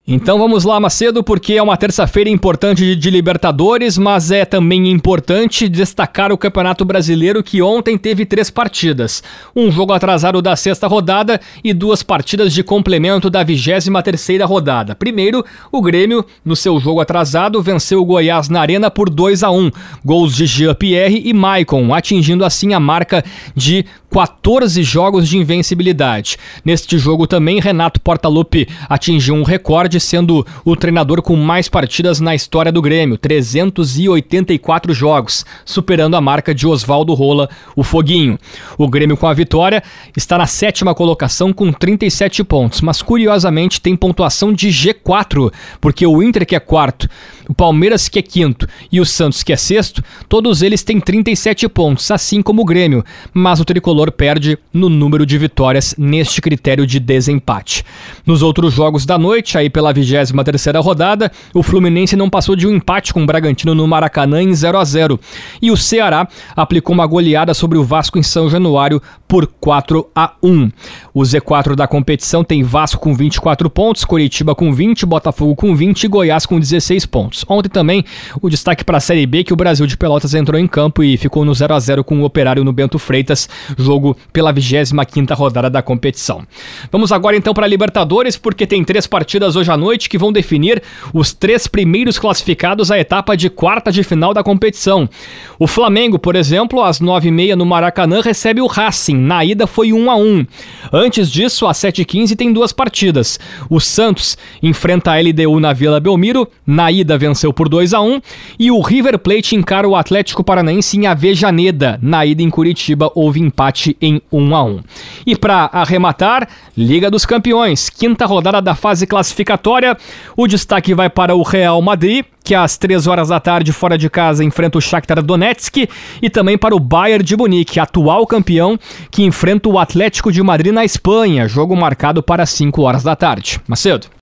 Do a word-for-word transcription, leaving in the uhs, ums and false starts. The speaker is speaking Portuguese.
Então vamos lá, Macedo, porque é uma terça-feira importante de, de Libertadores, mas é também importante destacar o Campeonato Brasileiro, que ontem teve três partidas. Um jogo atrasado da sexta rodada e duas partidas de complemento da vigésima terceira rodada. Primeiro, o Grêmio, no seu jogo atrasado, venceu o Goiás na Arena por dois a um. Gols de Jean-Pierre e Maicon, atingindo assim a marca de quatorze jogos de invencibilidade. Neste jogo também, Renato Portaluppi atingiu um recorde, sendo o treinador com mais partidas na história do Grêmio, trezentos e oitenta e quatro jogos, superando a marca de Oswaldo Rola, o Foguinho. O Grêmio, com a vitória, está na sétima colocação com trinta e sete pontos, mas curiosamente tem pontuação de G quatro, porque o Inter, que é quarto, o Palmeiras, que é quinto, e o Santos, que é sexto, todos eles têm trinta e sete pontos, assim como o Grêmio, mas o tricolor perde no número de vitórias neste critério de desempate. Nos outros jogos da noite, aí pela vigésima terceira rodada, o Fluminense não passou de um empate com o Bragantino no Maracanã em zero a zero, e o Ceará aplicou uma goleada sobre o Vasco em São Januário por quatro a um. O Z quatro da competição tem Vasco com vinte e quatro pontos, Coritiba com vinte, Botafogo com vinte e Goiás com dezesseis pontos. Ontem também o destaque para a Série B, que o Brasil de Pelotas entrou em campo e ficou no zero a zero com o Operário no Bento Freitas, jogo pela vigésima quinta rodada da competição. Vamos agora então para a Libertadores, porque tem três partidas hoje à noite que vão definir os três primeiros classificados à etapa de quarta de final da competição. O Flamengo, por exemplo, às nove e meia no Maracanã, recebe o Racing. Na ida foi um a um. Antes disso, às sete e quinze tem duas partidas. O Santos enfrenta a L D U na Vila Belmiro, na ida venceu por dois a um, e o River Plate encara o Atlético Paranaense em Avejaneda. Na ida em Curitiba houve empate em um a um. E para arrematar, Liga dos Campeões, quinta rodada da fase classificatória. O destaque vai para o Real Madrid, que às três horas da tarde, fora de casa, enfrenta o Shakhtar Donetsk, e também para o Bayern de Munique, atual campeão, que enfrenta o Atlético de Madrid na Espanha, jogo marcado para cinco horas da tarde. Macedo.